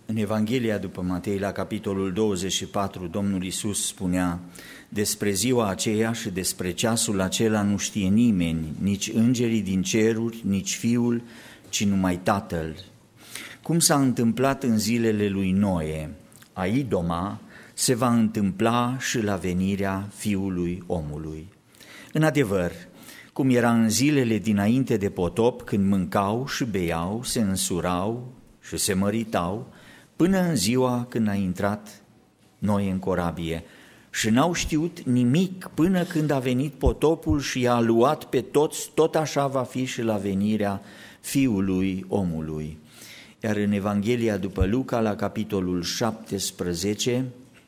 În Evanghelia după Matei, la capitolul 24, Domnul Iisus spunea: despre ziua aceea și despre ceasul acela nu știe nimeni, nici îngerii din ceruri, nici Fiul, ci numai Tatăl. Cum s-a întâmplat în zilele lui Noe, aidoma, se va întâmpla și la venirea Fiului omului. În adevăr, cum era în zilele dinainte de potop, când mâncau și beau, se însurau și se măritau, până în ziua când a intrat Noe în corabie, și n-au știut nimic până când a venit potopul și i-a luat pe toți, tot așa va fi și la venirea Fiului omului. Iar în Evanghelia după Luca, la capitolul 17,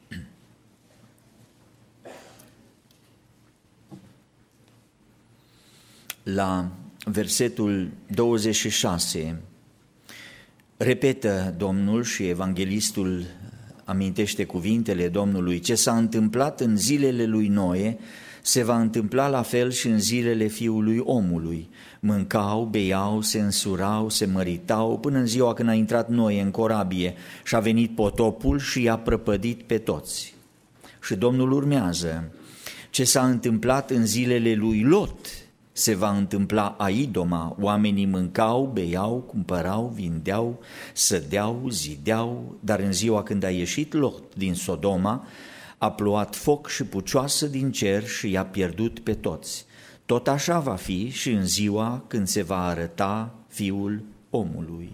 la versetul 26, repetă Domnul și evanghelistul amintește cuvintele Domnului: ce s-a întâmplat în zilele lui Noe, se va întâmpla la fel și în zilele Fiului omului. Mâncau, beau, se însurau, se măritau, până în ziua când a intrat Noe în corabie și a venit potopul și i-a prăpădit pe toți. Și Domnul urmează: ce s-a întâmplat în zilele lui Lot, se va întâmpla aidoma, oamenii mâncau, beau, cumpărau, vindeau, sădeau, zideau, dar în ziua când a ieșit Lot din Sodoma, a plouat foc și pucioasă din cer și i-a pierdut pe toți. Tot așa va fi și în ziua când se va arăta Fiul omului.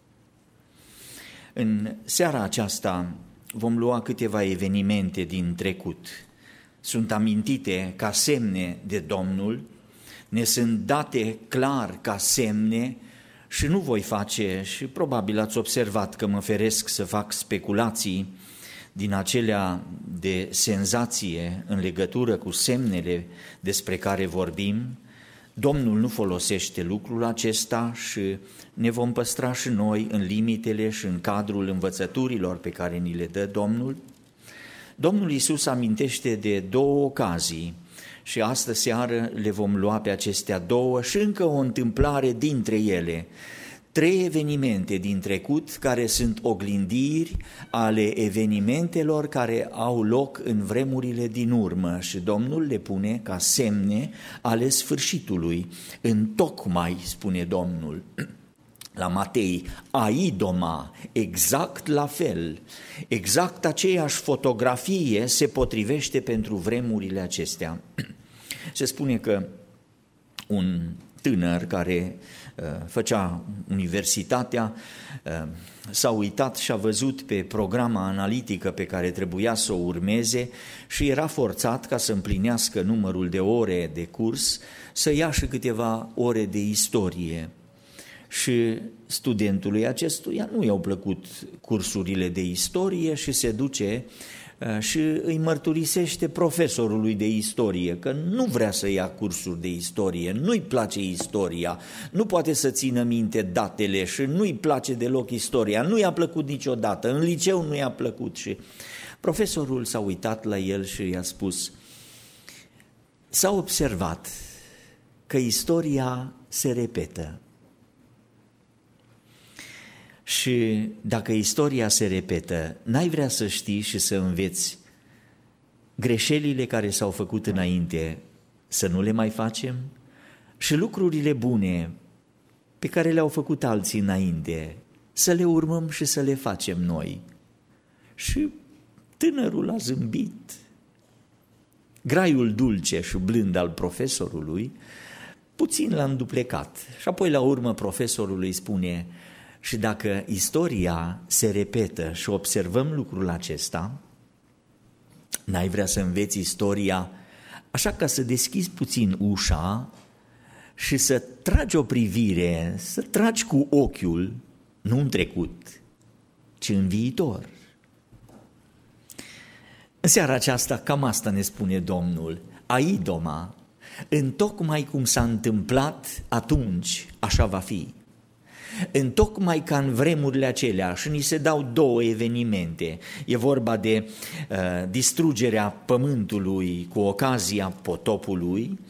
În seara aceasta vom lua câteva evenimente din trecut. Sunt amintite ca semne de Domnul, ne sunt date clar ca semne și nu voi face, și probabil ați observat că mă feresc să fac speculații din acelea de senzație în legătură cu semnele despre care vorbim. Domnul nu folosește lucrul acesta și ne vom păstra și noi în limitele și în cadrul învățăturilor pe care ni le dă Domnul. Domnul Iisus amintește de două ocazii și astă seară le vom lua pe acestea două și încă o întâmplare dintre ele. Trei evenimente din trecut care sunt oglindiri ale evenimentelor care au loc în vremurile din urmă și Domnul le pune ca semne ale sfârșitului. Întocmai, spune Domnul la Matei, aidoma, exact la fel, exact aceeași fotografie se potrivește pentru vremurile acestea. Se spune că un tânăr care făcea universitatea s-a uitat și a văzut pe programa analitică pe care trebuia să o urmeze și era forțat, ca să împlinească numărul de ore de curs, să ia și câteva ore de istorie. Și studentului acestuia nu i-au plăcut cursurile de istorie și se duce și îi mărturisește profesorului de istorie că nu vrea să ia cursuri de istorie, nu-i place istoria, nu poate să țină minte datele și nu-i place deloc istoria, nu i-a plăcut niciodată, în liceu nu i-a plăcut. Și profesorul s-a uitat la el și i-a spus: s-a observat că istoria se repetă. Și dacă istoria se repetă, n-ai vrea să știi și să înveți greșelile care s-au făcut înainte, să nu le mai facem? Și lucrurile bune pe care le-au făcut alții înainte, să le urmăm și să le facem noi. Și tânărul a zâmbit. Graiul dulce și blând al profesorului puțin l-a înduplecat. Și apoi la urmă profesorul îi spune: și dacă istoria se repetă și observăm lucrul acesta, n-ai vrea să înveți istoria așa ca să deschizi puțin ușa și să tragi o privire, să tragi cu ochiul, nu în trecut, ci în viitor. În seara aceasta cam asta ne spune Domnul: aidoma, întocmai cum s-a întâmplat atunci, așa va fi. Întocmai ca în vremurile acelea, și ni se dau două evenimente. E vorba de distrugerea pământului cu ocazia potopului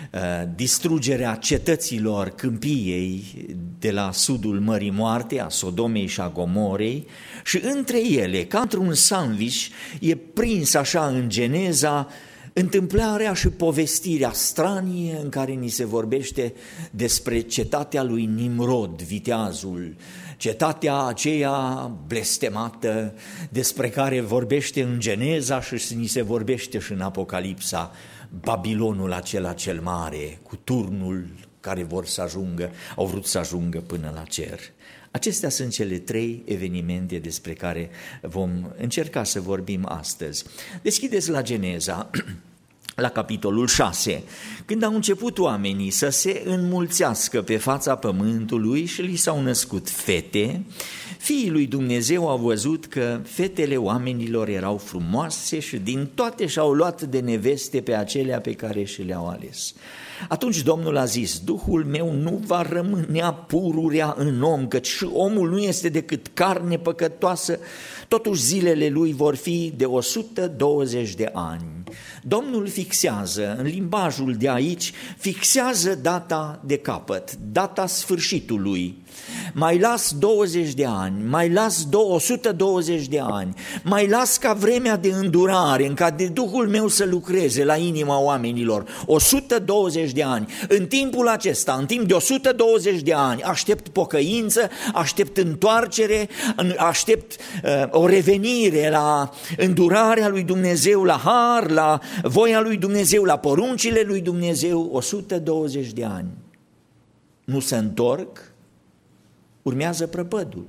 distrugerea cetăților câmpiei de la sudul Mării Moarte, a Sodomei și a Gomorei, și între ele, ca într-un sandwich, e prins așa în Geneza întâmplarea și povestirea stranie în care ni se vorbește despre cetatea lui Nimrod, viteazul, cetatea aceea blestemată despre care vorbește în Geneza și ni se vorbește și în Apocalipsa, Babilonul acela cel mare, cu turnul care au vrut să ajungă până la cer. Acestea sunt cele 3 evenimente despre care vom încerca să vorbim astăzi. Deschideți la Geneza, la capitolul 6, când au început oamenii să se înmulțească pe fața pământului și li s-au născut fete, fiii lui Dumnezeu au văzut că fetele oamenilor erau frumoase și din toate și-au luat de neveste pe acelea pe care și le-au ales. Atunci Domnul a zis: Duhul meu nu va rămânea pururea în om, căci și omul nu este decât carne păcătoasă, totuși zilele lui vor fi de 120 de ani. Domnul fixează, în limbajul de aici, fixează data de capăt, data sfârșitului. Mai las 20 de ani, mai las 120 de ani, mai las ca vremea de îndurare în care Duhul meu să lucreze la inima oamenilor, 120 de ani. În timpul acesta, în timp de 120 de ani, aștept pocăință, aștept întoarcere, aștept o revenire la îndurarea lui Dumnezeu, la har, la voia lui Dumnezeu, la poruncile lui Dumnezeu, 120 de ani. Nu se întorc, urmează prăpădul.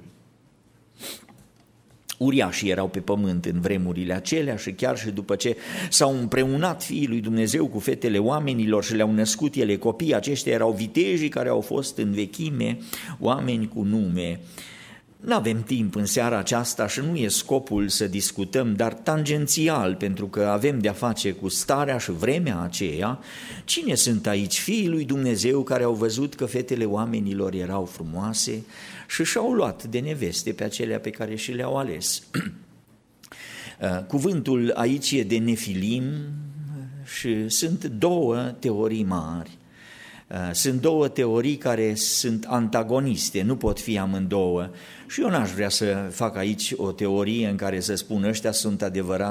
Uriașii erau pe pământ în vremurile acelea și chiar și după ce s-au împreunat fiii lui Dumnezeu cu fetele oamenilor și le-au născut ele copii, aceștia erau vitejii care au fost în vechime oameni cu nume. N-avem timp în seara aceasta și nu e scopul să discutăm, dar tangențial, pentru că avem de-a face cu starea și vremea aceea, cine sunt aici fiii lui Dumnezeu care au văzut că fetele oamenilor erau frumoase și și-au luat de neveste pe acelea pe care și le-au ales. Cuvântul aici e de nefilim și sunt 2 teorii mari. Sunt 2 teorii care sunt antagoniste, nu pot fi amândouă. Și eu n-aș vrea să fac aici o teorie în care să spun ăștia sunt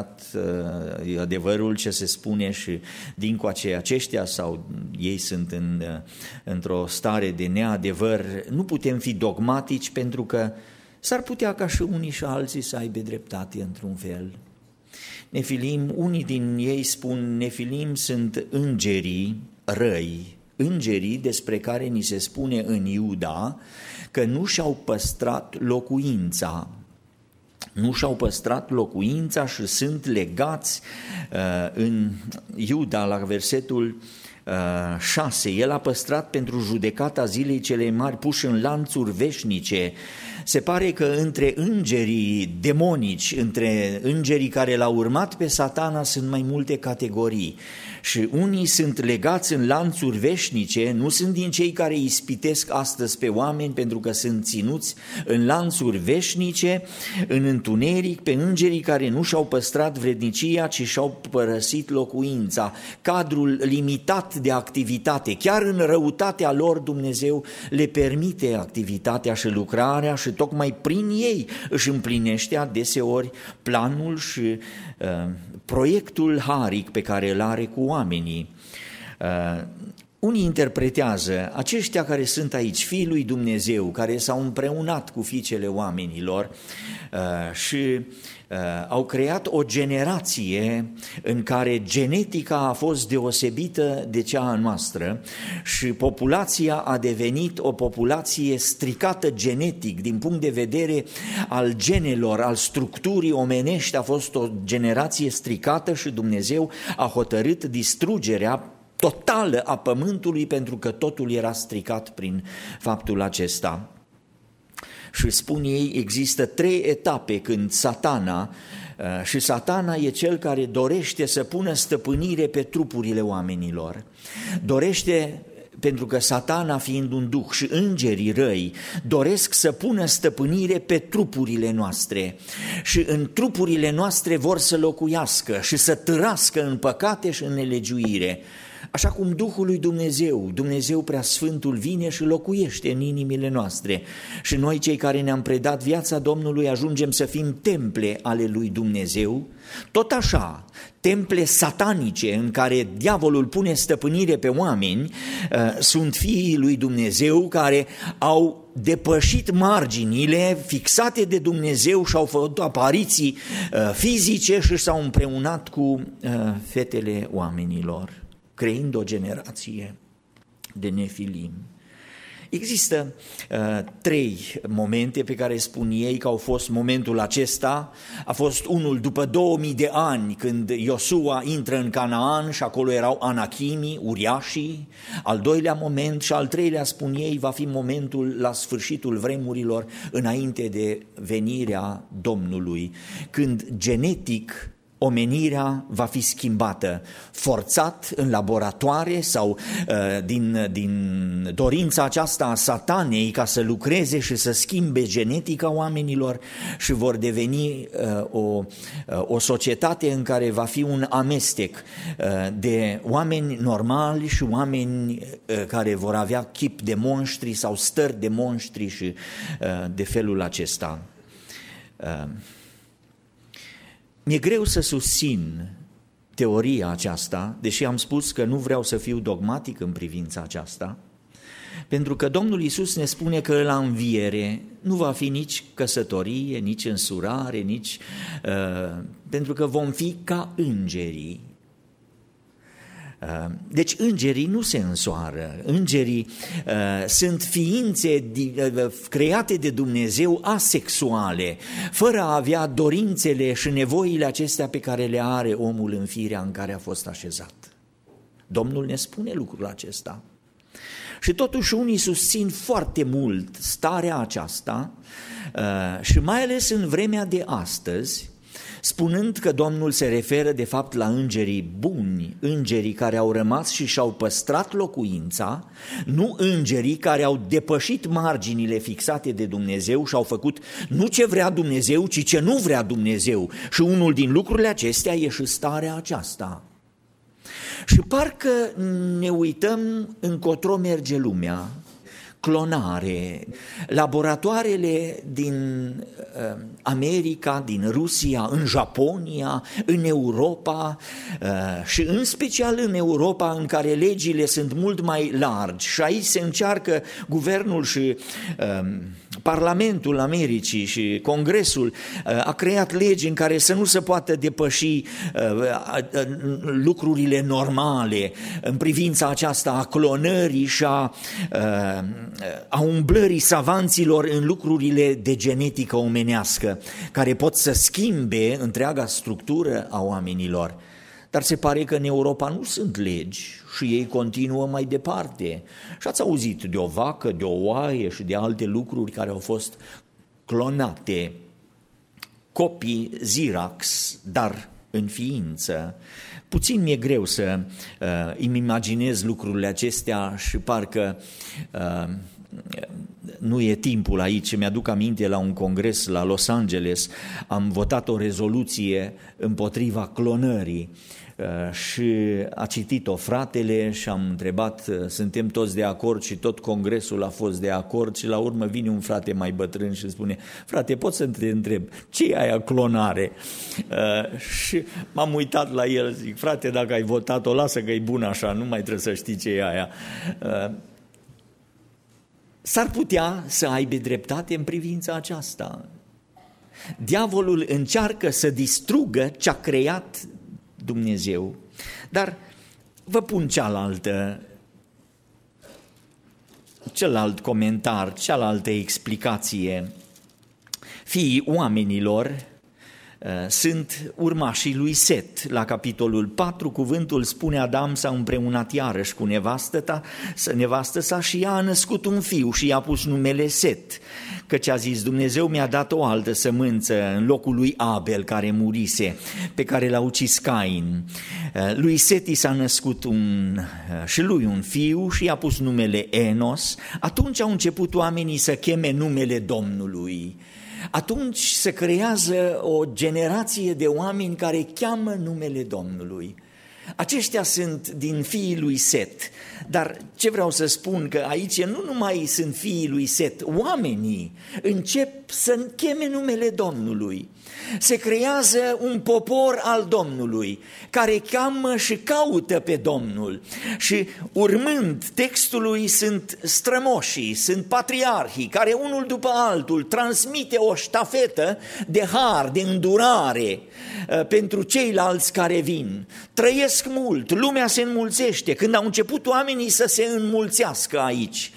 adevărul ce se spune și dincoace aceștia sau ei sunt într-o stare de neadevăr. Nu putem fi dogmatici pentru că s-ar putea ca și unii și alții să aibă dreptate într-un fel. Nefilim, unii din ei spun nefilim sunt îngerii răi, îngerii despre care ni se spune în Iuda că nu și-au păstrat locuința. Nu și-au păstrat locuința și sunt legați în Iuda la versetul 6. El a păstrat pentru judecata zilei cele mari puși în lanțuri veșnice. Se pare că între îngerii demonici, între îngerii care l-au urmat pe Satana sunt mai multe categorii. Și unii sunt legați în lanțuri veșnice, nu sunt din cei care ispitesc astăzi pe oameni pentru că sunt ținuți în lanțuri veșnice, în întuneric, pe îngerii care nu și-au păstrat vrednicia, ci și-au părăsit locuința, cadrul limitat de activitate. Chiar în răutatea lor Dumnezeu le permite activitatea și lucrarea și tocmai prin ei își împlinește adeseori planul și proiectul haric pe care îl are cu oamenii. Unii interpretează aceștia care sunt aici, fiii lui Dumnezeu, care s-au împreunat cu fiicele oamenilor și au creat o generație în care genetica a fost deosebită de cea a noastră și populația a devenit o populație stricată genetic din punct de vedere al genelor, al structurii omenești. A fost o generație stricată și Dumnezeu a hotărât distrugerea totală a pământului pentru că totul era stricat prin faptul acesta. Și spun ei, există 3 etape când Satana, și Satana e cel care dorește să pună stăpânire pe trupurile oamenilor. Dorește, pentru că Satana fiind un duh și îngerii răi doresc să pună stăpânire pe trupurile noastre și în trupurile noastre vor să locuiască și să târască în păcate și în nelegiuire. Așa cum Duhul lui Dumnezeu, Dumnezeu Preasfântul, vine și locuiește în inimile noastre și noi cei care ne-am predat viața Domnului ajungem să fim temple ale lui Dumnezeu, tot așa, temple satanice în care diavolul pune stăpânire pe oameni sunt fiii lui Dumnezeu care au depășit marginile fixate de Dumnezeu și au făcut apariții fizice și s-au împreunat cu fetele oamenilor, creând o generație de nefilim. Există 3 momente pe care spun ei că au fost momentul acesta. A fost unul după 2000 de ani când Iosua intră în Canaan și acolo erau anachimii, uriașii. Al doilea moment și al treilea, spun ei, va fi momentul la sfârșitul vremurilor, înainte de venirea Domnului, când genetic omenirea va fi schimbată, forțat în laboratoare sau din dorința aceasta a satanei ca să lucreze și să schimbe genetica oamenilor și vor deveni o societate în care va fi un amestec de oameni normali și oameni care vor avea chip de monștri sau stări de monștri și de felul acesta. Mi-e greu să susțin teoria aceasta, deși am spus că nu vreau să fiu dogmatic în privința aceasta, pentru că Domnul Iisus ne spune că la înviere nu va fi nici căsătorie, nici însurare, pentru că vom fi ca îngerii. Deci îngerii nu se însoară, îngerii sunt ființe create de Dumnezeu asexuale, fără a avea dorințele și nevoile acestea pe care le are omul în firea în care a fost așezat. Domnul ne spune lucrul acesta. Și totuși unii susțin foarte mult starea aceasta și mai ales în vremea de astăzi, spunând că Domnul se referă de fapt la îngerii buni, îngerii care au rămas și și-au păstrat locuința, nu îngerii care au depășit marginile fixate de Dumnezeu și au făcut nu ce vrea Dumnezeu, ci ce nu vrea Dumnezeu. Și unul din lucrurile acestea e și starea aceasta. Și parcă ne uităm încotro merge lumea. Clonare, laboratoarele din America, din Rusia, în Japonia, în Europa și în special în Europa în care legile sunt mult mai largi și aici se încearcă guvernul și Parlamentul Americii și Congresul a creat legi în care să nu se poată depăși lucrurile normale în privința aceasta a clonării și a umblării savanților în lucrurile de genetică omenească, care pot să schimbe întreaga structură a oamenilor. Dar se pare că în Europa nu sunt legi și ei continuă mai departe. Și ați auzit de o vacă, de o oaie și de alte lucruri care au fost clonate, copii Xerox, dar în ființă. Puțin mi-e greu să îmi imaginez lucrurile acestea și parcă nu e timpul aici. Mi-aduc aminte la un congres la Los Angeles, am votat o rezoluție împotriva clonării și a citit-o fratele și am întrebat, suntem toți de acord, și tot congresul a fost de acord și la urmă vine un frate mai bătrân și spune, frate, pot să te întreb, ce e aia clonare? Și m-am uitat la el, zic, frate, dacă ai votat-o, lasă că e bună așa, nu mai trebuie să știi ce e aia. S-ar putea să aibă dreptate în privința aceasta. Diavolul încearcă să distrugă ce a creat Dumnezeu. Dar vă pun celălalt comentar, cealaltă explicație. Fiii oamenilor sunt urmașii lui Set. La capitolul 4, cuvântul spune, Adam s-a împreunat iarăși cu nevastă sa și ea a născut un fiu și i-a pus numele Set, căci a zis, Dumnezeu mi-a dat o altă sămânță în locul lui Abel care murise, pe care l-a ucis Cain. Lui Set i s-a născut și lui un fiu și i-a pus numele Enos. Atunci au început oamenii să cheme numele Domnului. Atunci se creează o generație de oameni care cheamă numele Domnului. Aceștia sunt din fiii lui Set, dar ce vreau să spun, că aici nu numai sunt fiii lui Set, oamenii încep să cheme numele Domnului. Se creează un popor al Domnului care cheamă și caută pe Domnul și urmând textului sunt strămoșii, sunt patriarhii care unul după altul transmite o ștafetă de har, de îndurare pentru ceilalți care vin. Trăiesc mult, lumea se înmulțește. Când au început oamenii să se înmulțească aici,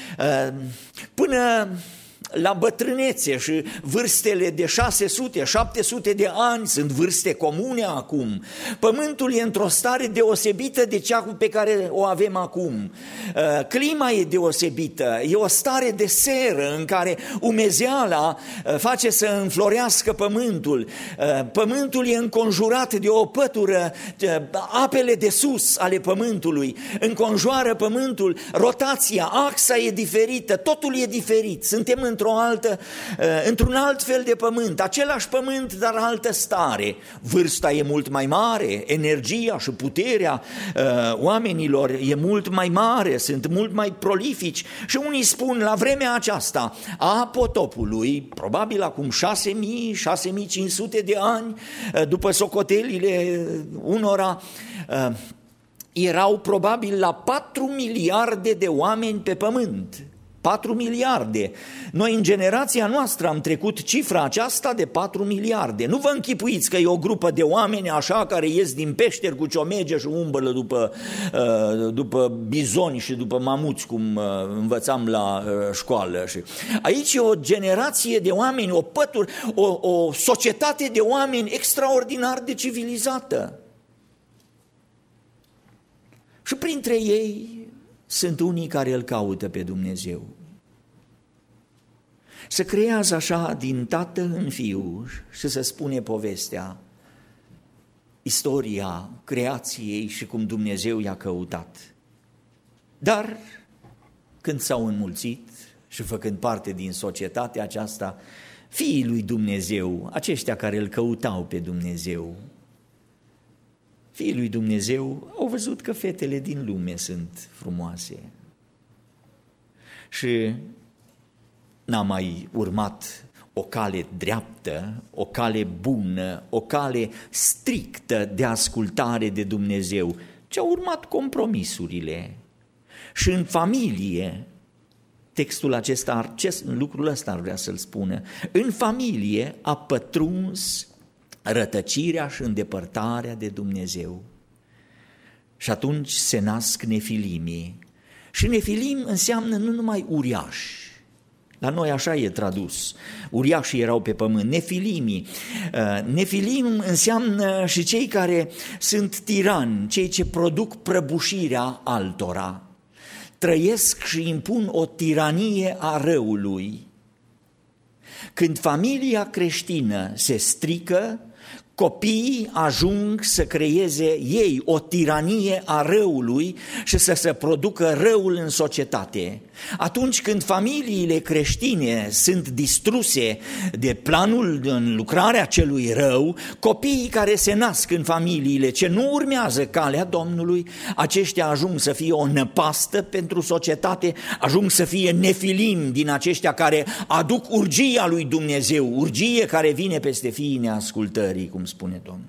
până la bătrânețe și vârstele de 600-700 de ani sunt vârste comune acum. Pământul e într-o stare deosebită de cea pe care o avem acum. Clima e deosebită, e o stare de seră în care umezeala face să înflorească pământul. Pământul e înconjurat de o pătură, apele de sus ale pământului înconjoară pământul, rotația, axa e diferită, totul e diferit. Suntem într-un alt fel de pământ, același pământ, dar altă stare. Vârsta e mult mai mare, energia și puterea oamenilor e mult mai mare, sunt mult mai prolifici și unii spun la vremea aceasta a potopului, probabil acum 6.000-6.500 de ani, după socotelile unora, erau probabil la 4 miliarde de oameni pe pământ. 4 miliarde. Noi în generația noastră am trecut cifra aceasta de 4 miliarde. Nu vă închipuiți că e o grupă de oameni așa care ies din peșteri cu ciomege și umblă după bizoni și după mamuți, cum învățam la școală. Aici e o generație de oameni, o pătură, o societate de oameni extraordinar de civilizată. Și printre ei sunt unii care îl caută pe Dumnezeu. Se creează așa din tată în fiu și se spune povestea, istoria creației și cum Dumnezeu i-a căutat. Dar când s-au înmulțit și făcând parte din societatea aceasta, fiii lui Dumnezeu, aceștia care îl căutau pe Dumnezeu, fiii lui Dumnezeu au văzut că fetele din lume sunt frumoase și n-a mai urmat o cale dreaptă, o cale bună, o cale strictă de ascultare de Dumnezeu, ci au urmat compromisurile. Și în familie, textul acesta, lucrul ăsta ar vrea să-l spună, în familie a pătruns rătăcirea și îndepărtarea de Dumnezeu. Și atunci se nasc nefilimii. Și nefilim înseamnă nu numai uriași. La noi așa e tradus. Uriașii erau pe pământ, nefilimii. Nefilim înseamnă și cei care sunt tirani, cei ce produc prăbușirea altora. Trăiesc și impun o tiranie a răului. Când familia creștină se strică, copiii ajung să creeze ei o tiranie a răului și să se producă răul în societate. Atunci când familiile creștine sunt distruse de planul în lucrarea celui rău, copiii care se nasc în familiile ce nu urmează calea Domnului, aceștia ajung să fie o năpastă pentru societate, ajung să fie nefilim din aceștia care aduc urgia lui Dumnezeu, urgie care vine peste fiii neascultării, cum spune Domnul.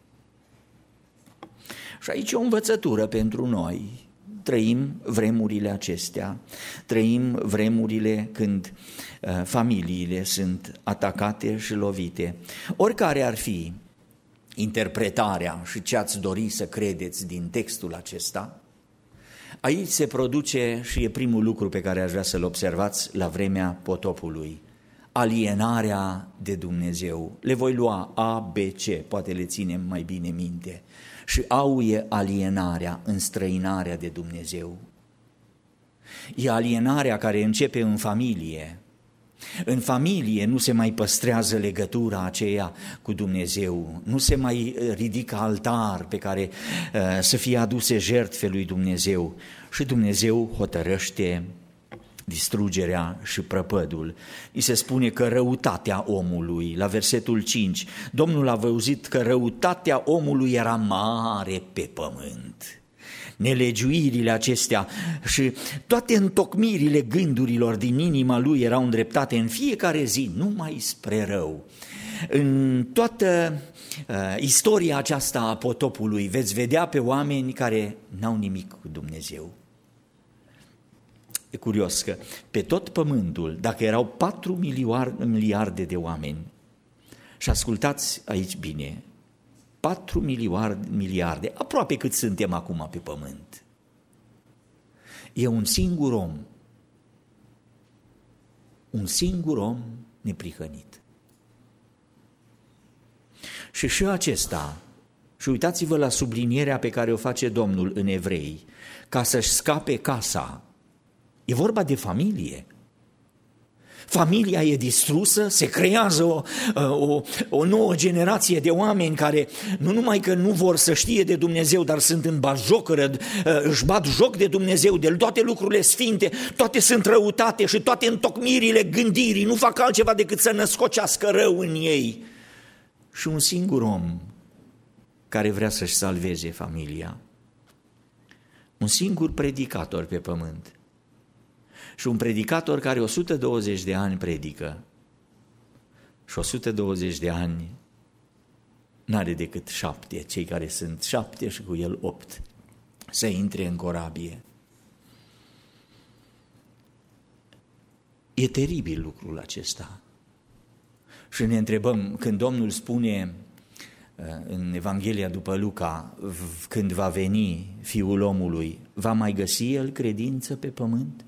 Și aici e o învățătură pentru noi. Trăim vremurile acestea, trăim vremurile când familiile sunt atacate și lovite. Oricare ar fi interpretarea și ce ați dori să credeți din textul acesta, aici se produce și e primul lucru pe care aș vrea să-l observați la vremea potopului. Alienarea de Dumnezeu. Le voi lua A, B, C, poate le ținem mai bine minte. Și A-ul e alienarea, înstrăinarea de Dumnezeu. E alienarea care începe în familie. În familie nu se mai păstrează legătura aceea cu Dumnezeu, nu se mai ridică altar pe care să fie aduse jertfe lui Dumnezeu și Dumnezeu hotărăște distrugerea și prăpădul. I se spune că răutatea omului, la versetul 5, Domnul a văzut că răutatea omului era mare pe pământ. Nelegiuirile acestea și toate întocmirile gândurilor din inima lui erau îndreptate în fiecare zi numai spre rău. În toată istoria aceasta a potopului veți vedea pe oameni care n-au nimic cu Dumnezeu. E curios că pe tot pământul, dacă erau 4 miliarde de oameni, și ascultați aici bine, 4 miliarde, aproape cât suntem acum pe pământ, e un singur om neprihănit. Și acesta, și uitați-vă la sublinierea pe care o face Domnul în Evrei, ca să-și scape casa. E vorba de familie. Familia e distrusă, se creează o nouă generație de oameni care nu numai că nu vor să știe de Dumnezeu, dar sunt în batjocără, își bat joc de Dumnezeu, de toate lucrurile sfinte, toate sunt răutate și toate întocmirile gândirii nu fac altceva decât să născocească rău în ei. Și un singur om care vrea să-și salveze familia. Un singur predicator pe pământ. Și un predicator care 120 de ani predică și 120 de ani n-are decât 7, cei care sunt 7 și cu el 8, să intre în corabie. E teribil lucrul acesta. Și ne întrebăm, când Domnul spune în Evanghelia după Luca, când va veni Fiul omului, va mai găsi el credință pe pământ?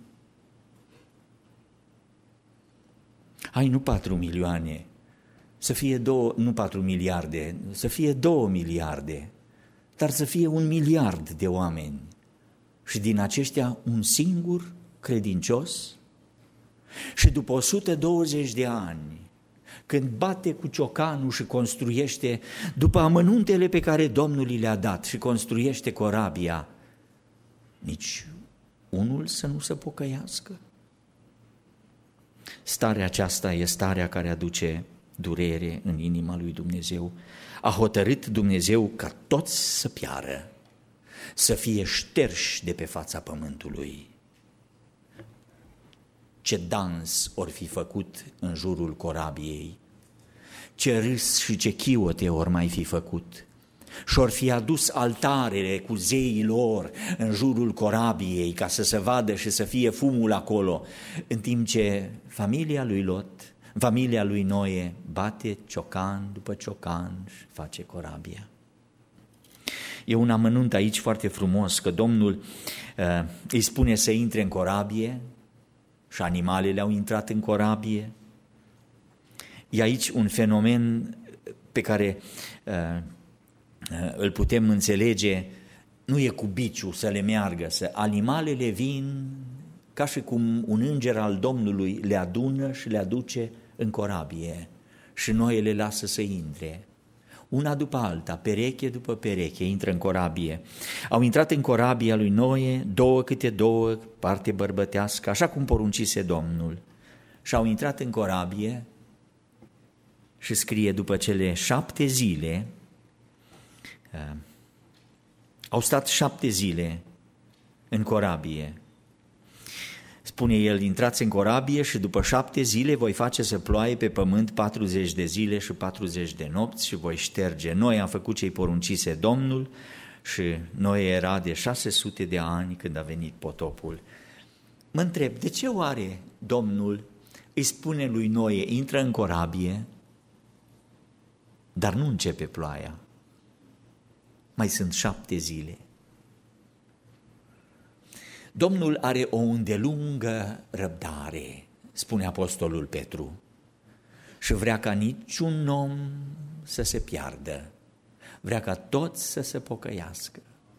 Hai, nu 4 milioane, să fie 2, nu 4 miliarde, să fie 2 miliarde, dar să fie 1 miliard de oameni și din aceștia un singur credincios. Și după 120 de ani, când bate cu ciocanul și construiește, după amănuntele pe care Domnul le-a dat și construiește corabia, nici unul să nu se pocăiască. Starea aceasta e starea care aduce durere în inima lui Dumnezeu. A hotărât Dumnezeu ca toți să piară, să fie șterși de pe fața pământului. Ce dans or fi făcut în jurul corabiei, ce râs și ce chiote or mai fi făcut, și-or fi adus altarele cu zeii lor în jurul corabiei ca să se vadă și să fie fumul acolo, în timp ce familia lui Lot, familia lui Noe bate ciocan după ciocan și face corabia. E un amănunt aici foarte frumos, că Domnul îi spune să intre în corabie și animalele au intrat în corabie. E aici un fenomen pe care îl putem înțelege, nu e cu biciu să le meargă, animalele vin ca și cum un înger al Domnului le adună și le aduce în corabie și Noe le lasă să intre. Una după alta, pereche după pereche, intră în corabie. Au intrat în corabia lui Noe, 2 câte 2, parte bărbătească, așa cum poruncise Domnul. Și au intrat în corabie și scrie, după cele 7 zile, au stat 7 zile în corabie. Spune el, intrați în corabie și după 7 zile voi face să ploaie pe pământ 40 de zile și 40 de nopți și voi șterge. Noe a făcut ce-i poruncise Domnul și Noe era de 600 de ani când a venit potopul. Mă întreb, de ce oare Domnul îi spune lui Noe, intră în corabie, dar nu începe ploaia? Mai sunt 7 zile. Domnul are o îndelungă răbdare, spune apostolul Petru, și vrea ca niciun om să se piardă, vrea ca toți să se pocăiască.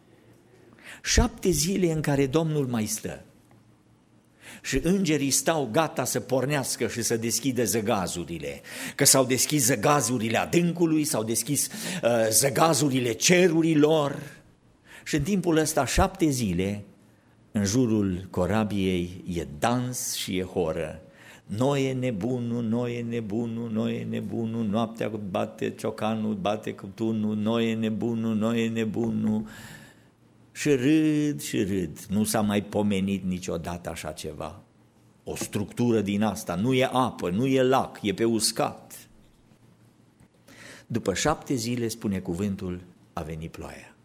7 zile în care Domnul mai stă și îngerii stau gata să pornească și să deschidă zăgazurile, că s-au deschis zăgazurile adâncului, s-au deschis zăgazurile cerurilor și în timpul ăsta 7 zile în jurul corabiei e dans și e horă. Noi e nebunul, noi e nebunul, noi e nebunul, noaptea bate ciocanul, bate cutunul, noi e nebunul, noi e nebunul. Și râd, nu s-a mai pomenit niciodată așa ceva. O structură din asta, nu e apă, nu e lac, e pe uscat. După 7 zile, spune cuvântul, a venit ploaia.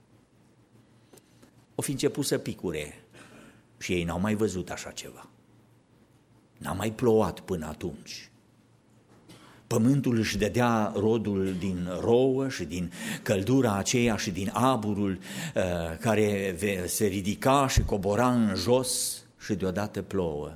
O fi început să picure și ei n-au mai văzut așa ceva. N-a mai plouat până atunci. Pământul își dădea rodul din rouă și din căldura aceea și din aburul care se ridica și cobora în jos și deodată plouă.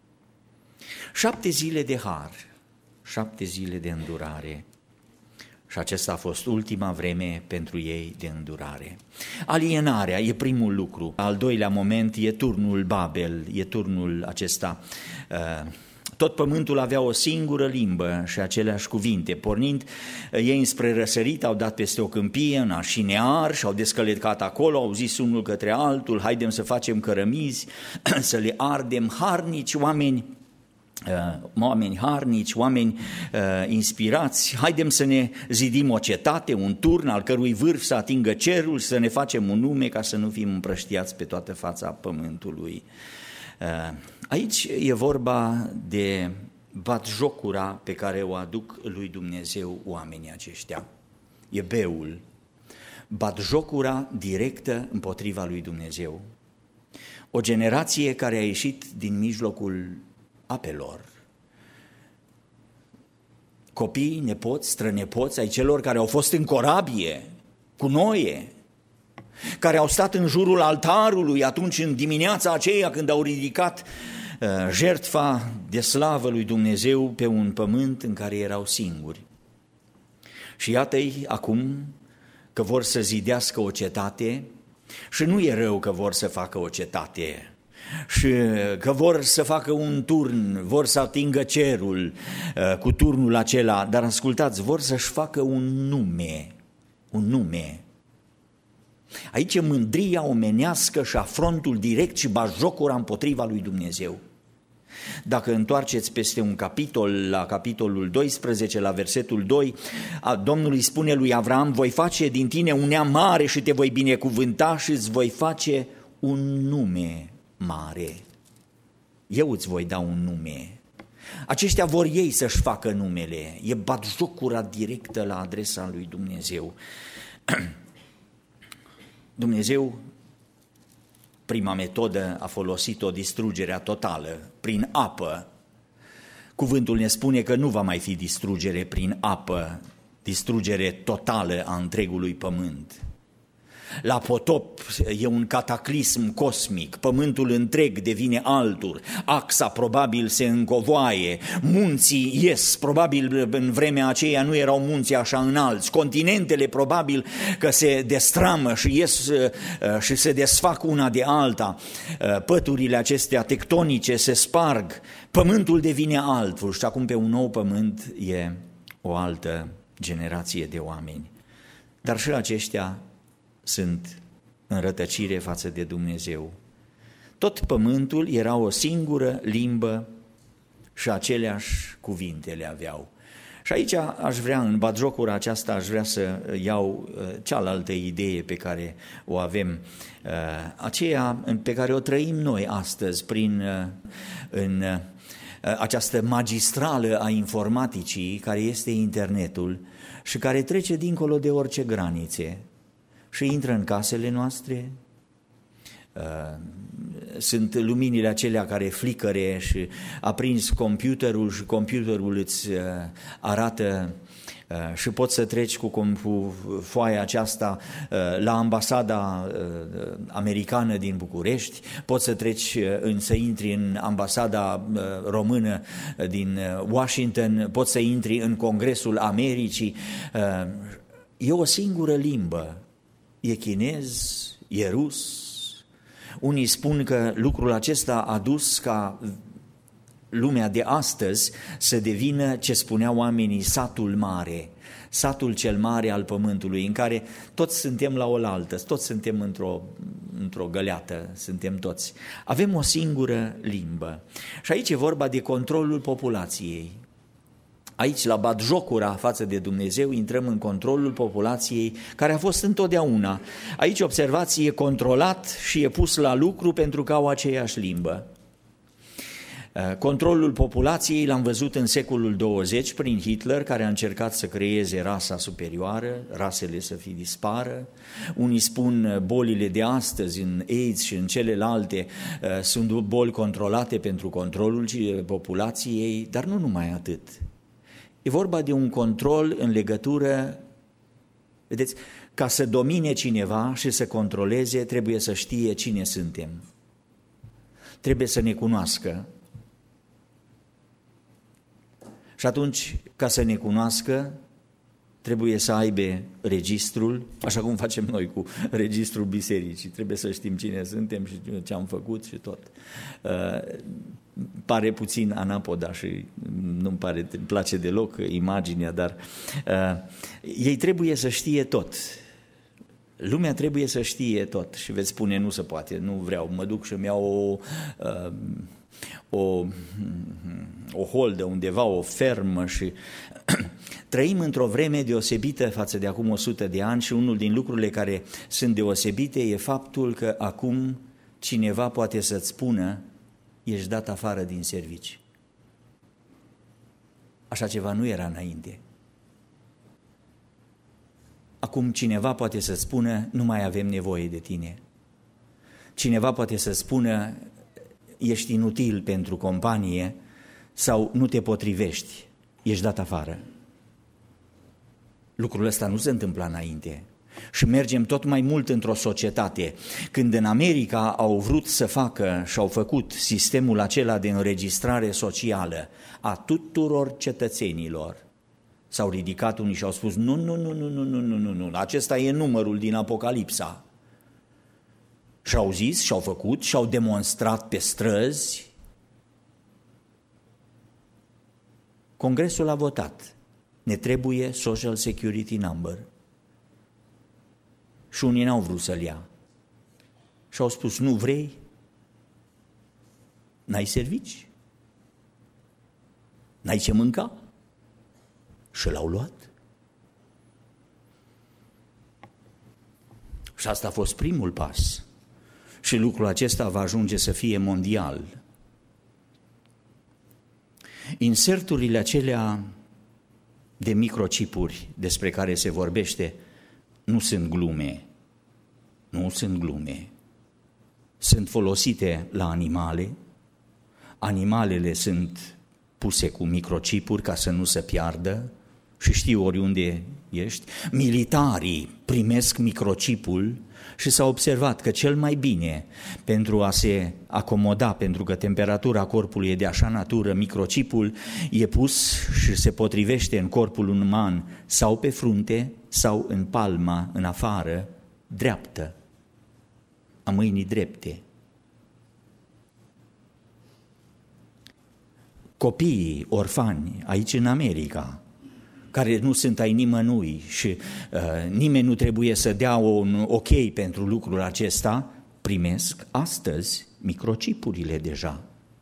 7 zile de har, 7 zile de îndurare. Și acesta a fost ultima vreme pentru ei de îndurare. Alienarea e primul lucru. Al doilea moment e turnul Babel, e turnul acesta. Tot pământul avea o singură limbă și aceleași cuvinte. Pornind ei înspre răsărit, au dat peste o câmpie, în Așinear, și au descălecat acolo, au zis unul către altul, haidem să facem cărămizi, să le ardem, harnici, oameni harnici, oameni inspirați, haidem să ne zidim o cetate, un turn al cărui vârf să atingă cerul, să ne facem un nume ca să nu fim împrăștiați pe toată fața pământului. Aici e vorba de batjocura pe care o aduc lui Dumnezeu oamenii aceștia. E beul, batjocura directă împotriva lui Dumnezeu. O generație care a ieșit din mijlocul apelor. Copii, nepoți, strănepoți ai celor care au fost în corabie cu Noe, care au stat în jurul altarului atunci în dimineața aceea când au ridicat jertfa de slavă lui Dumnezeu pe un pământ în care erau singuri. Și iată-i acum că vor să zidească o cetate și nu e rău că vor să facă o cetate și că vor să facă un turn, vor să atingă cerul cu turnul acela, dar ascultați, vor să-și facă un nume. Aici e mândria omenească și afrontul direct și batjocura împotriva lui Dumnezeu. Dacă întoarceți peste un capitol, la capitolul 12, la versetul 2, Domnul îi spune lui Avram, voi face din tine un neam mare și te voi binecuvânta și îți voi face un nume mare. Eu îți voi da un nume. Aceștia vor ei să-și facă numele. E batjocura directă la adresa lui Dumnezeu. Dumnezeu, prima metodă, a folosit-o distrugerea totală, prin apă. Cuvântul ne spune că nu va mai fi distrugere prin apă, distrugere totală a întregului pământ. La potop e un cataclism cosmic, pământul întreg devine altul, axa probabil se încovoaie, munții ies, probabil în vremea aceea nu erau munții așa înalți, continentele probabil că se destramă și ies și se desfac una de alta, păturile acestea tectonice se sparg, pământul devine altul și acum pe un nou pământ e o altă generație de oameni. Dar și aceștia sunt în rătăcire față de Dumnezeu. Tot pământul era o singură limbă și aceleași cuvinte le aveau. Și aici aș vrea, în batjocura aceasta, aș vrea să iau cealaltă idee pe care o avem, aceea pe care o trăim noi astăzi în această magistrală a informaticii care este internetul și care trece dincolo de orice granițe și intră în casele noastre. Sunt luminile acelea care flicăre și aprinzi computerul și computerul îți arată și poți să treci cu foaia aceasta la ambasada americană din București, poți să treci să intri în ambasada română din Washington, poți să intri în Congresul Americii. E o singură limbă, e chinez, e rus. Unii spun că lucrul acesta a dus ca lumea de astăzi să devină, ce spuneau oamenii, satul mare. satul cel mare al pământului, în care toți suntem la oaltă, toți suntem într-o găleată, suntem toți. Avem o singură limbă. Și aici e vorba de controlul populației. Aici, la batjocura față de Dumnezeu, intrăm în controlul populației, care a fost întotdeauna. Aici, observați, e controlat și e pus la lucru pentru că au aceeași limbă. Controlul populației l-am văzut în secolul 20 prin Hitler, care a încercat să creeze rasa superioară, rasele să dispară. Unii spun bolile de astăzi, în AIDS și în celelalte, sunt boli controlate pentru controlul populației, dar nu numai atât. E vorba de un control în legătură, vedeți, ca să domine cineva și să controleze, trebuie să știe cine suntem. Trebuie să ne cunoască. Și atunci, ca să ne cunoască, trebuie să aibă registrul, așa cum facem noi cu registrul bisericii. Trebuie să știm cine suntem și ce am făcut și tot. Pare puțin anapoda și nu-mi place deloc imaginea, dar ei trebuie să știe tot. Lumea trebuie să știe tot și veți spune, nu se poate, nu vreau, mă duc și îmi iau o holdă undeva, o fermă și trăim într-o vreme deosebită față de acum 100 de ani și unul din lucrurile care sunt deosebite e faptul că acum cineva poate să-ți spună ești dat afară din servici. Așa ceva nu era înainte. Acum cineva poate să spună nu mai avem nevoie de tine. Cineva poate să spună ești inutil pentru companie sau nu te potrivești, ești dat afară. Lucrul ăsta nu se întâmpla înainte. Și mergem tot mai mult într-o societate. Când în America au vrut să facă și au făcut sistemul acela de înregistrare socială a tuturor cetățenilor, s-au ridicat unii și au spus nu, acesta e numărul din Apocalipsa. Și-au zis, și-au făcut, și-au demonstrat pe străzi. Congresul a votat. Ne trebuie Social Security Number. Și unii n-au vrut să-l ia. Și-au spus, nu vrei? N-ai servici? N-ai ce mânca? Și l-au luat. Și asta a fost primul pas. Și lucrul acesta va ajunge să fie mondial. Inserturile acelea de microchipuri despre care se vorbește nu sunt glume. Nu sunt glume. Sunt folosite la animale. Animalele sunt puse cu microchipuri ca să nu se piardă și știu oriunde ești. Militarii primesc microchipul și s-a observat că cel mai bine pentru a se acomoda, pentru că temperatura corpului e de așa natură, microchipul e pus și se potrivește în corpul uman sau pe frunte sau în palma, în afară, dreaptă, a mâinii drepte. Copiii orfani aici în America, care nu sunt ai nimănui și nimeni nu trebuie să dea un ok pentru lucrul acesta, primesc astăzi microchipurile deja.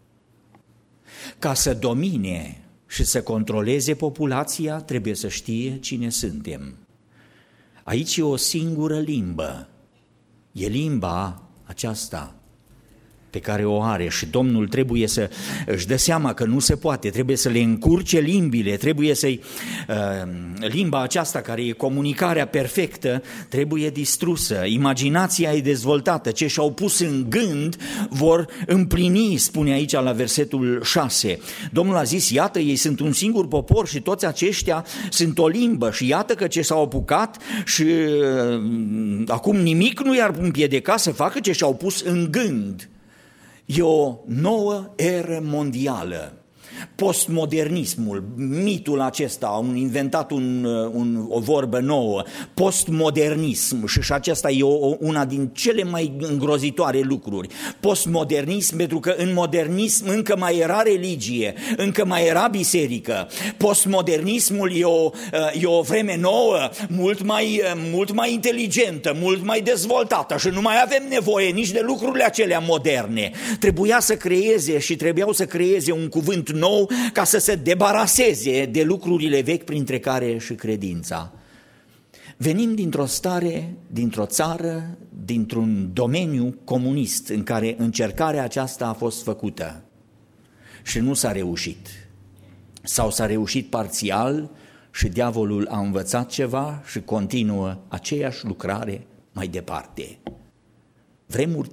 Ca să domine și să controleze populația, trebuie să știe cine suntem. Aici e o singură limbă, e limba aceasta pe care o are și Domnul trebuie să își dă seama că nu se poate, trebuie să le încurce limbile, trebuie să-i... limba aceasta care e comunicarea perfectă trebuie distrusă, imaginația e dezvoltată, ce și-au pus în gând vor împlini, spune aici la versetul 6. Domnul a zis, iată, ei sunt un singur popor și toți aceștia sunt o limbă și iată că ce s-au apucat și acum nimic nu i-ar împiedica să facă ce și-au pus în gând. E o nouă eră mondială. postmodernismul, mitul acesta, au inventat o vorbă nouă, postmodernism, și acesta e una din cele mai îngrozitoare lucruri. Postmodernism, pentru că în modernism încă mai era religie, încă mai era biserică. Postmodernismul e o vreme nouă, mult mai inteligentă, mult mai dezvoltată și nu mai avem nevoie nici de lucrurile acelea moderne. Trebuiau să creeze un cuvânt nou ca să se debaraseze de lucrurile vechi, printre care și credința. Venim dintr-o țară, dintr-un domeniu comunist în care încercarea aceasta a fost făcută și nu s-a reușit. Sau s-a reușit parțial și diavolul a învățat ceva și continuă aceeași lucrare mai departe. Vremuri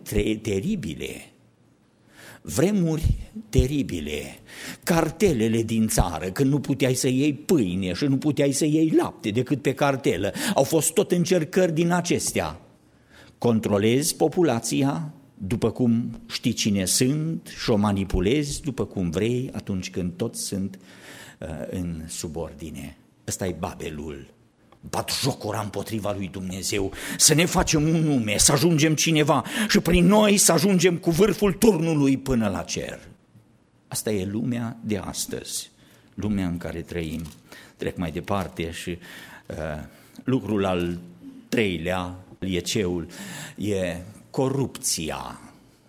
teribile, cartelele din țară, când nu puteai să iei pâine și nu puteai să iei lapte decât pe cartelă, au fost tot încercări din acestea. Controlezi populația după cum știi cine sunt și o manipulezi după cum vrei atunci când toți sunt în subordine. Ăsta e Babelul. Batjocura împotriva lui Dumnezeu, să ne facem un nume, să ajungem cineva și prin noi să ajungem cu vârful turnului până la cer. Asta e lumea de astăzi, lumea în care trăim. Trec mai departe și lucrul al treilea, liceul, e corupția.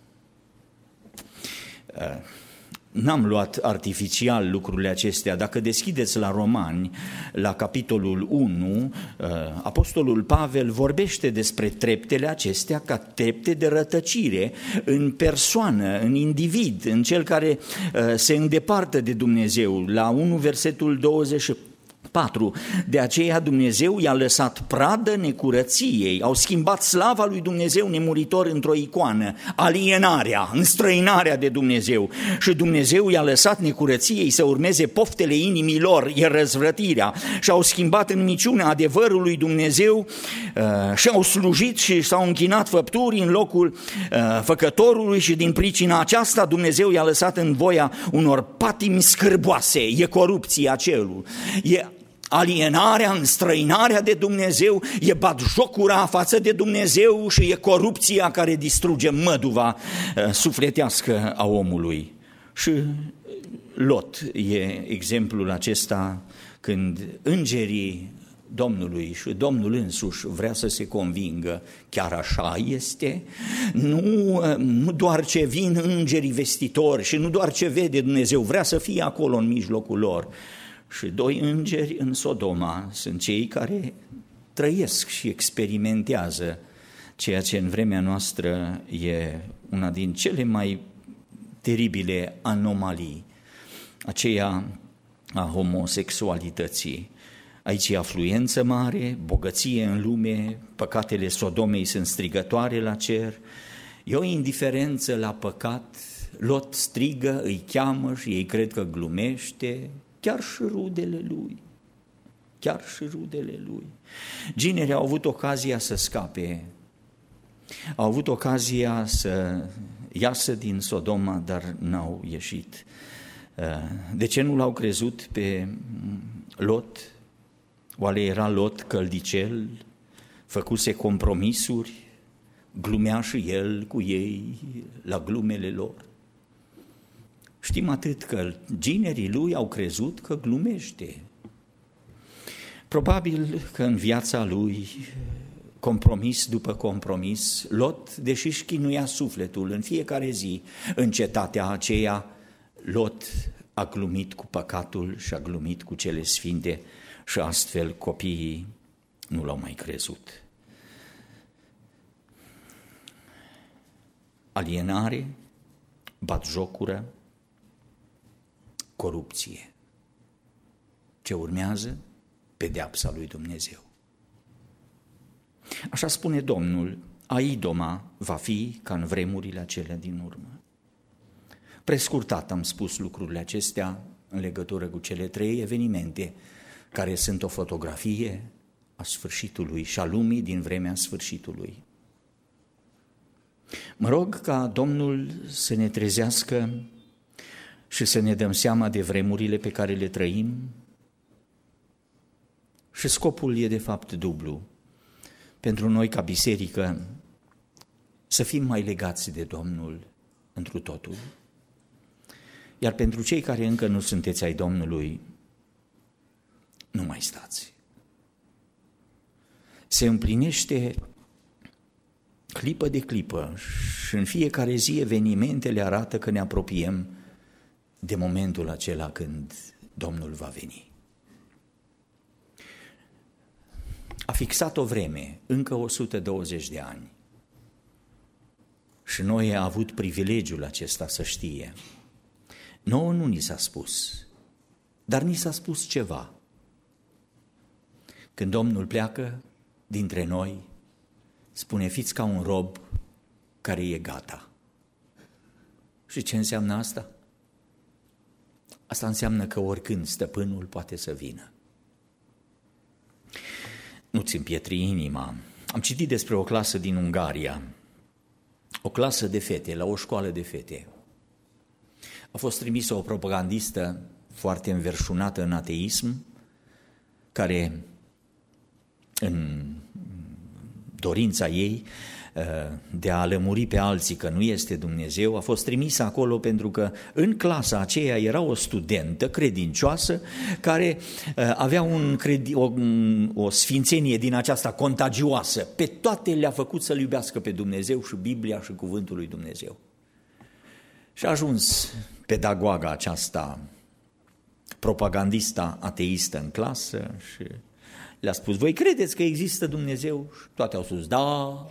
N-am luat artificial lucrurile acestea. Dacă deschideți la Romani, la capitolul 1, apostolul Pavel vorbește despre treptele acestea ca trepte de rătăcire în persoană, în individ, în cel care se îndepărtă de Dumnezeu. La 1 versetul 24. De aceea Dumnezeu i-a lăsat pradă necurăției, au schimbat slava lui Dumnezeu nemuritor într-o icoană, alienarea, înstrăinarea de Dumnezeu, și Dumnezeu i-a lăsat necurăției să urmeze poftele inimii lor, e răzvrătirea, și au schimbat în minciunea adevărul lui Dumnezeu și au slujit și s-au închinat făpturii în locul făcătorului, și din pricina aceasta Dumnezeu i-a lăsat în voia unor patimi scârboase, e corupția celul, e alienarea, înstrăinarea de Dumnezeu, e batjocura față de Dumnezeu și e corupția care distruge măduva sufletească a omului. Și Lot e exemplul acesta, când îngerii Domnului și Domnul însuși vrea să se convingă, chiar așa este? Nu doar ce vin îngerii vestitori și nu doar ce vede Dumnezeu, vrea să fie acolo în mijlocul lor. Și doi îngeri în Sodoma sunt cei care trăiesc și experimentează ceea ce în vremea noastră e una din cele mai teribile anomalii, aceea a homosexualității. Aici e afluență mare, bogăție în lume, păcatele Sodomei sunt strigătoare la cer, e o indiferență la păcat, Lot strigă, îi cheamă și ei cred că glumește, chiar și rudele lui. Ginerii au avut ocazia să scape, au avut ocazia să iasă din Sodoma, dar n-au ieșit. De ce nu l-au crezut pe Lot? Oare era Lot căldicel, făcuse compromisuri, glumea și el cu ei la glumele lor? Știm atât, că ginerii lui au crezut că glumește. Probabil că în viața lui, compromis după compromis, Lot, deși își chinuia sufletul în fiecare zi în cetatea aceea, Lot a glumit cu păcatul și a glumit cu cele sfinte și astfel copiii nu l-au mai crezut. Alienare, batjocură, corupție. Ce urmează? Pedeapsa lui Dumnezeu. Așa spune Domnul, a Idoma va fi ca în vremurile acelea din urmă. Prescurtat am spus lucrurile acestea în legătură cu cele trei evenimente care sunt o fotografie a sfârșitului și a lumii din vremea sfârșitului. Mă rog ca Domnul să ne trezească și să ne dăm seama de vremurile pe care le trăim. Și scopul e de fapt dublu. Pentru noi ca biserică să fim mai legați de Domnul întru totul. Iar pentru cei care încă nu sunteți ai Domnului, nu mai stați. Se împlinește clipă de clipă și în fiecare zi evenimentele arată că ne apropiem de momentul acela când Domnul va veni. A fixat o vreme, încă 120 de ani. Și noi am avut privilegiul acesta să știe. Nouă nu ni s-a spus, dar ni s-a spus ceva. Când Domnul pleacă dintre noi, spune, fiți ca un rob care e gata. Și ce înseamnă asta? Asta înseamnă că oricând stăpânul poate să vină. Nu-ți împietri inima. Am citit despre o clasă din Ungaria, o clasă de fete, la o școală de fete. A fost trimisă o propagandistă foarte înverșunată în ateism, care în dorința ei de a lămuri pe alții că nu este Dumnezeu, a fost trimisă acolo pentru că în clasa aceea era o studentă credincioasă care avea o sfințenie din aceasta contagioasă. Pe toate le-a făcut să-L iubească pe Dumnezeu și Biblia și Cuvântul lui Dumnezeu. Și a ajuns pedagoga aceasta, propagandista ateistă în clasă și le-a spus, voi credeți că există Dumnezeu? Și toate au spus, da.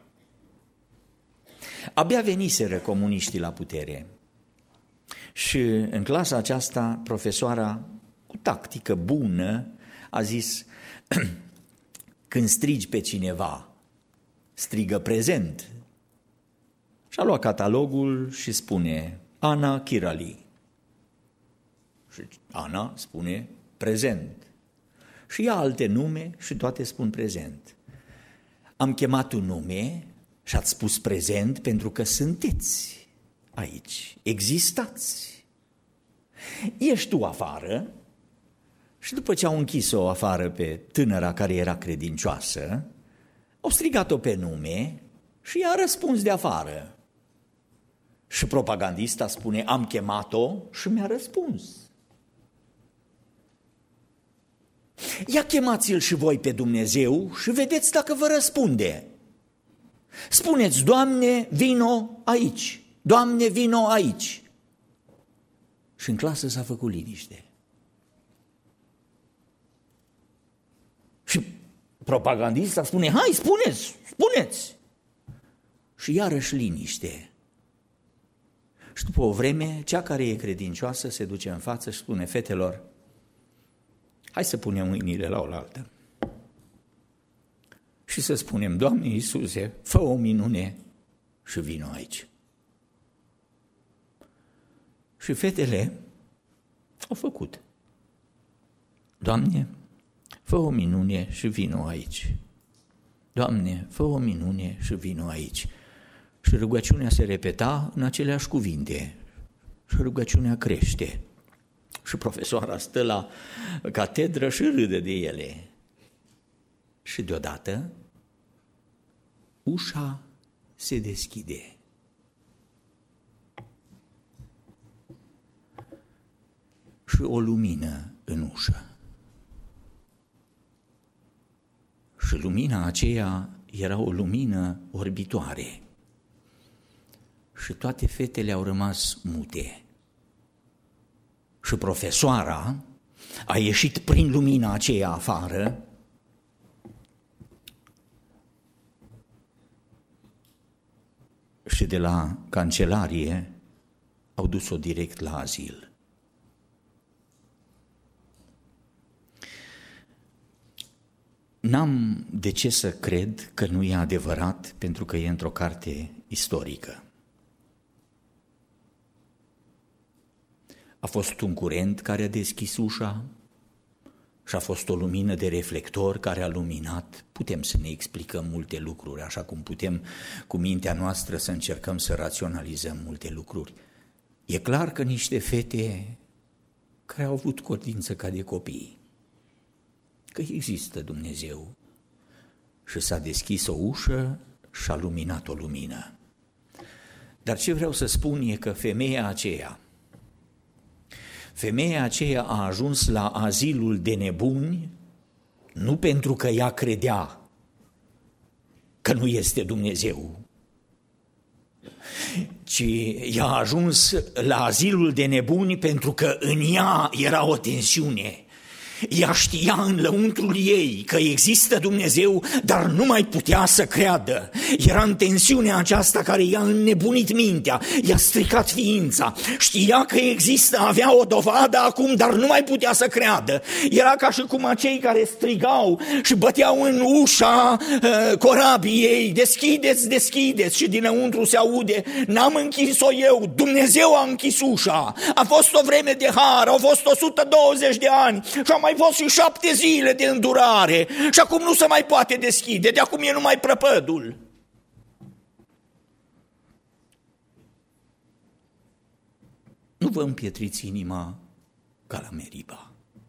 Abia veniseră comuniștii la putere și în clasa aceasta profesoara, cu tactică bună, a zis, când strigi pe cineva, strigă prezent. Și a luat catalogul și spune, Ana Chirali. Și Ana spune prezent. Și ia alte nume și toate spun prezent. Am chemat un nume și ați spus prezent pentru că sunteți aici, existați. Ești tu afară și după ce au închis-o afară pe tânăra care era credincioasă, au strigat-o pe nume și ea a răspuns de afară. Și propagandista spune, am chemat-o și mi-a răspuns. Ia chemați-l și voi pe Dumnezeu și vedeți dacă vă răspunde. Spuneți, Doamne, vino aici, Doamne, vino aici. Și în clasă s-a făcut liniște. Și propagandista spune, hai, spuneți. Și iarăși liniște. Și după o vreme, cea care e credincioasă se duce în față și spune, fetelor, hai să punem mâinile la oaltă și să spunem, Doamne Iisuse, fă o minune și vino aici. Și fetele au făcut. Doamne, fă o minune și vino aici. Doamne, fă o minune și vino aici. Și rugăciunea se repeta în aceleași cuvinte și rugăciunea crește. Și profesoara stă la catedră și râde de ele. Și deodată ușa se deschide. Și o lumină în ușă. Și lumina aceea era o lumină orbitoare. Și toate fetele au rămas mute. Și profesoara a ieșit prin lumina aceea afară și de la cancelarie au dus-o direct la azil. N-am de ce să cred că nu e adevărat, pentru că e într-o carte istorică. A fost un curent care a deschis ușa și a fost o lumină de reflector care a luminat. Putem să ne explicăm multe lucruri, așa cum putem cu mintea noastră să încercăm să raționalizăm multe lucruri. E clar că niște fete care au avut codință ca de copii, că există Dumnezeu și s-a deschis o ușă și a luminat o lumină. Dar ce vreau să spun e că femeia aceea a ajuns la azilul de nebuni nu pentru că ea credea că nu este Dumnezeu, ci ea a ajuns la azilul de nebuni pentru că în ea era o tensiune. Ea știa în lăuntrul ei că există Dumnezeu, dar nu mai putea să creadă. Era în tensiunea aceasta care i-a înnebunit mintea, i-a stricat ființa. Știa că există, avea o dovadă acum, dar nu mai putea să creadă. Era ca și cum acei care strigau și băteau în ușa corabiei, deschideți, deschideți, și dinăuntru se aude, n-am închis-o eu, Dumnezeu a închis ușa. A fost o vreme de har, au fost 120 de ani și a mai fost și 7 zile de îndurare și acum nu se mai poate deschide, de acum e numai prăpădul. Nu vă împietriți inima ca la Meriba.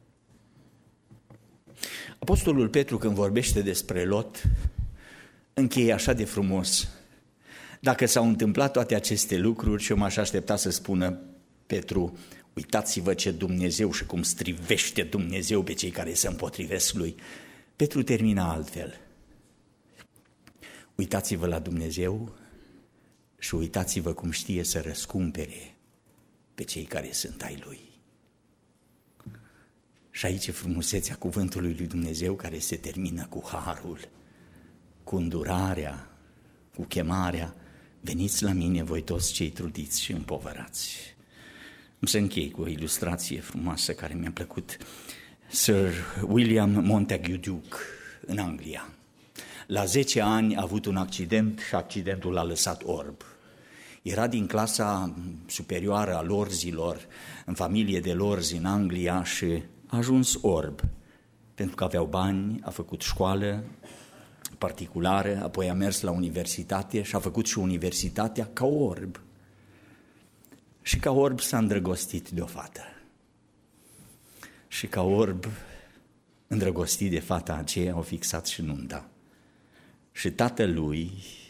Apostolul Petru, când vorbește despre Lot, încheie așa de frumos. Dacă s-au întâmplat toate aceste lucruri, și eu m-aș aștepta să spună Petru, uitați-vă ce Dumnezeu și cum strivește Dumnezeu pe cei care se împotrivesc lui. Petru termina altfel. Uitați-vă la Dumnezeu și uitați-vă cum știe să răscumpere pe cei care sunt ai lui. Și aici e frumusețea cuvântului lui Dumnezeu, care se termină cu harul, cu îndurarea, cu chemarea. Veniți la mine voi toți cei trudiți și împovărați. Am să închei cu o ilustrație frumoasă care mi-a plăcut. Sir William Montague Duke în Anglia. La 10 ani a avut un accident și accidentul l-a lăsat orb. Era din clasa superioară a lorzilor, în familie de lorzi în Anglia, și a ajuns orb. Pentru că aveau bani, a făcut școală particulară, apoi a mers la universitate și a făcut și universitatea ca orb. Și ca orb s-a îndrăgostit de o fată. Și ca orb, îndrăgostit de fata aceea, au fixat și nunta. Și tatălui,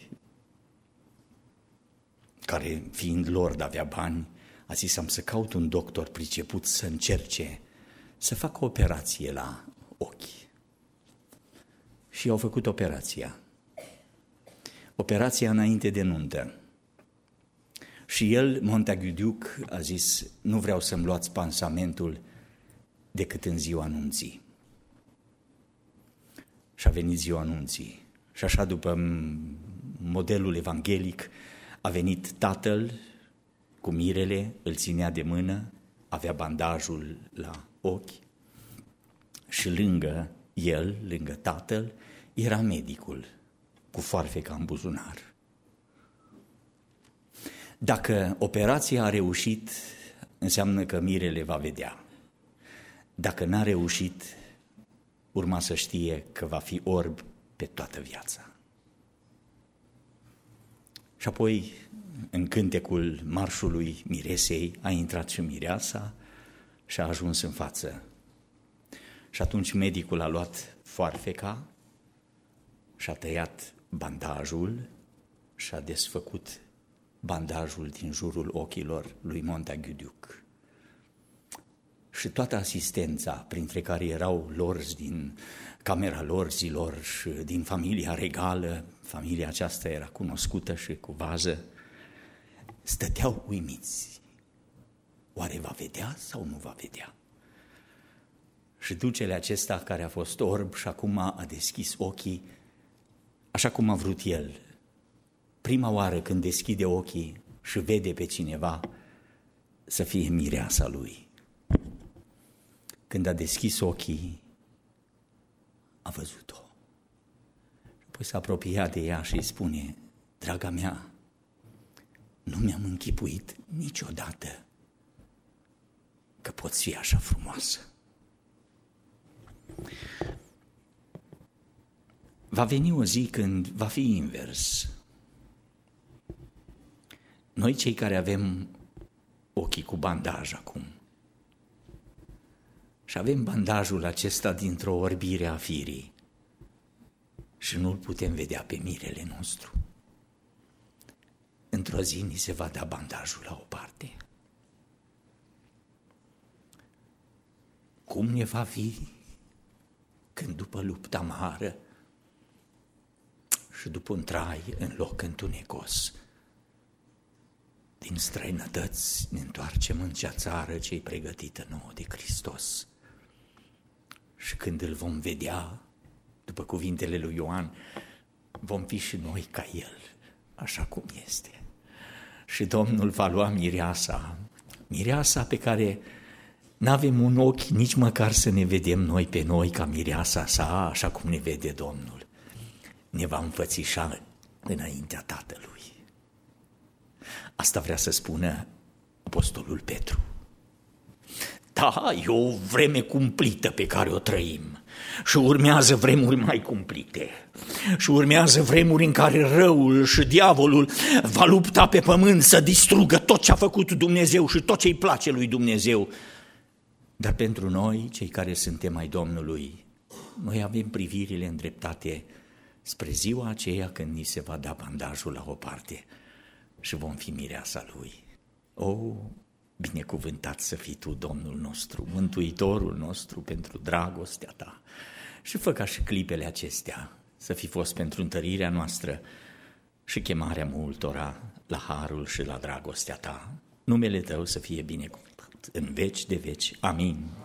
care fiind lord avea bani, a zis, am să caut un doctor priceput să încerce să facă o operație la ochi. Și au făcut operația. Operația înainte de nuntă. Și el, Montague Duke, a zis, nu vreau să-mi luați pansamentul decât în ziua anunții. Și a venit ziua anunții. Și așa, după modelul evanghelic, a venit tatăl cu mirele, îl ținea de mână, avea bandajul la ochi și lângă el, lângă tatăl, era medicul cu foarfeca în buzunar. Dacă operația a reușit, înseamnă că mirele va vedea. Dacă n-a reușit, urma să știe că va fi orb pe toată viața. Și apoi, în cântecul marșului miresei, a intrat și mireasa și a ajuns în față. Și atunci medicul a luat foarfeca și a tăiat bandajul și a desfăcut bandajul din jurul ochilor lui Montague Duke. Și toată asistența, printre care erau lorzi din camera lorzilor și din familia regală, familia aceasta era cunoscută și cu vază, stăteau uimiți. Oare va vedea sau nu va vedea? Și ducele acesta, care a fost orb și acum a deschis ochii, așa cum a vrut el. Prima oară când deschide ochii și vede pe cineva, să fie mireasa lui. Când a deschis ochii, a văzut-o. Apoi s-a apropiat de ea și îi spune, draga mea, nu mi-am închipuit niciodată că poți fi așa frumoasă. Va veni o zi când va fi invers. Noi, cei care avem ochii cu bandaj acum. Și avem bandajul acesta dintr-o orbire a firii și nu-l putem vedea pe mirele nostru. Într-o zi ni se va da bandajul la o parte. Cum ne va fi când după lupta amară și după un trai în loc întunecos, din străinătăți ne întoarcem în cea țară ce-i pregătită nouă de Hristos. Și când îl vom vedea, după cuvintele lui Ioan, vom fi și noi ca el, așa cum este. Și Domnul va lua mireasa pe care n-avem un ochi nici măcar să ne vedem noi pe noi ca mireasa sa, așa cum ne vede Domnul. Ne va înfățișa înaintea Tatălui. Asta vrea să spună apostolul Petru. Da, e o vreme cumplită pe care o trăim și urmează vremuri mai cumplite și urmează vremuri în care răul și diavolul va lupta pe pământ să distrugă tot ce a făcut Dumnezeu și tot ce îi place lui Dumnezeu. Dar pentru noi, cei care suntem ai Domnului, noi avem privirile îndreptate spre ziua aceea când ni se va da bandajul la o parte și vom fi mireasa Lui. O, binecuvântat să fii Tu, Domnul nostru, Mântuitorul nostru, pentru dragostea Ta. Și fă ca și clipele acestea să fi fost pentru întărirea noastră și chemarea multora la harul și la dragostea Ta. Numele Tău să fie binecuvântat în veci de veci. Amin.